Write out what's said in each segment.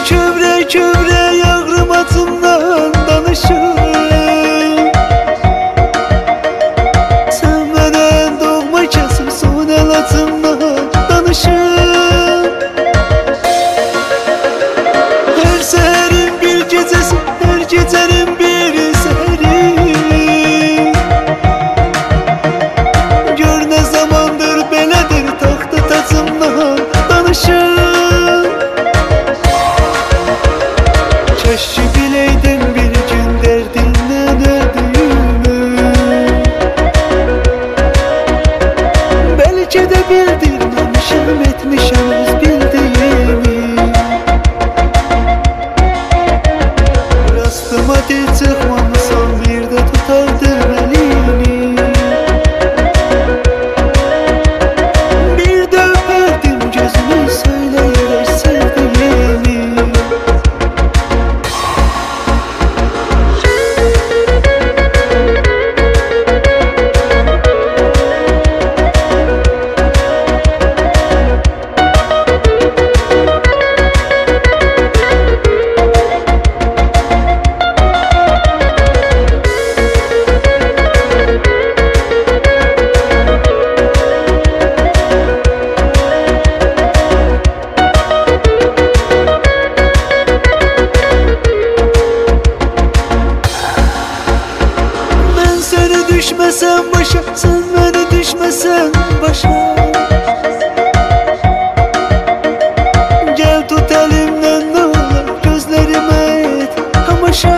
kövrə kövrə yağrım atımdan danışır. Sevmədən doğma kəsib son el atımdan danışır. Hər səhərin bir gecəsi, hər gecənin bir səhəri. Gör nə zamandır belədir, taxta tacımdan danışır. Keşke bileydim bir gün derdinden öldüğümü. Belki de bildirmemişim, etmişim öz bildiğimi. Rastıma dil çıkmamışam, bir de tutardım elini. Bir de öperdim gözünü, söyleyerek sevdiğimi. Düşmesen başa, sen beni düşmesen başa. Gel tut elimden ne olur, gözlerime et kamaşa.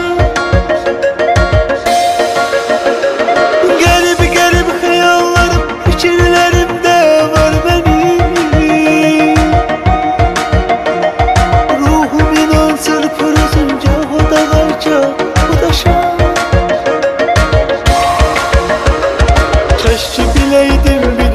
Garip garip hayallarım, fikirlerimde var benim. Ruhum inan çırpır uzunca, o da varca, o da şan. Keşke bileydim